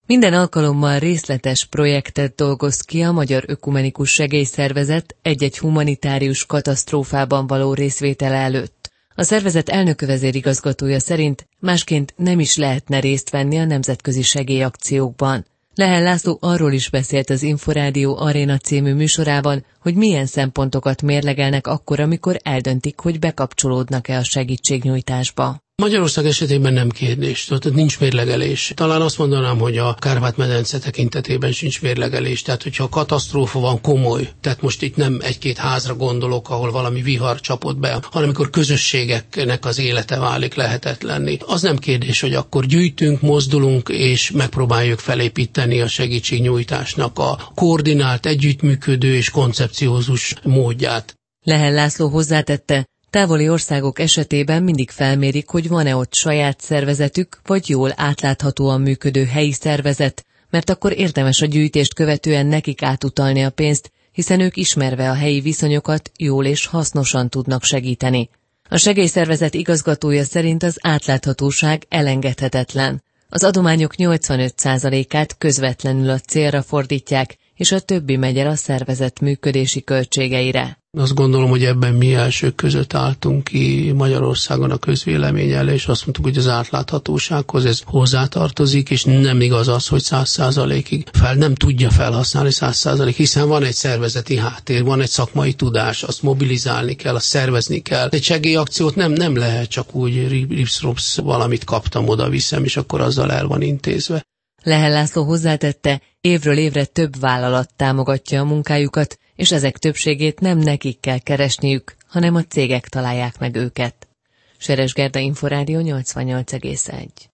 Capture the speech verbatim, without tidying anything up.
Minden alkalommal részletes projektet dolgoz ki a Magyar Ökumenikus Segélyszervezet egy-egy humanitárius katasztrófában való részvétele előtt. A szervezet elnök-vezérigazgatója szerint másként nem is lehetne részt venni a nemzetközi segélyakciókban. Lehel László arról is beszélt az Inforádió Aréna című műsorában, hogy milyen szempontokat mérlegelnek akkor, amikor eldöntik, hogy bekapcsolódnak-e a segítségnyújtásba. Magyarország esetében nem kérdés, tehát nincs mérlegelés. Talán azt mondanám, hogy a Kárpát-medence tekintetében sincs mérlegelés, tehát hogyha a katasztrófa van komoly, tehát most itt nem egy-két házra gondolok, ahol valami vihar csapott be, hanem amikor közösségeknek az élete válik lehetetlenné. Az nem kérdés, hogy akkor gyűjtünk, mozdulunk és megpróbáljuk felépíteni a segítségnyújtásnak a koordinált, együttműködő és koncepciózus módját. Lehel László hozzátette, távoli országok esetében mindig felmérik, hogy van-e ott saját szervezetük, vagy jól átláthatóan működő helyi szervezet, mert akkor érdemes a gyűjtést követően nekik átutalni a pénzt, hiszen ők ismerve a helyi viszonyokat jól és hasznosan tudnak segíteni. A segélyszervezet igazgatója szerint az átláthatóság elengedhetetlen. Az adományok nyolcvanöt százalékát közvetlenül a célra fordítják, és a többi megy el a szervezet működési költségeire. Azt gondolom, hogy ebben mi elsők között álltunk ki Magyarországon a közvélemény elé, és azt mondtuk, hogy az átláthatósághoz ez hozzátartozik, és nem igaz az, hogy száz százalékig fel nem tudja felhasználni száz százalék, hiszen van egy szervezeti háttér, van egy szakmai tudás, azt mobilizálni kell, azt szervezni kell. Egy segélyakciót nem, nem lehet csak úgy ripsz-ropsz valamit kaptam, oda viszem, és akkor azzal el van intézve. Lehel László hozzátette, évről évre több vállalat támogatja a munkájukat, és ezek többségét nem nekik kell keresniük, hanem a cégek találják meg őket. Seres Gerda, Inforádió nyolcvannyolc egész egy.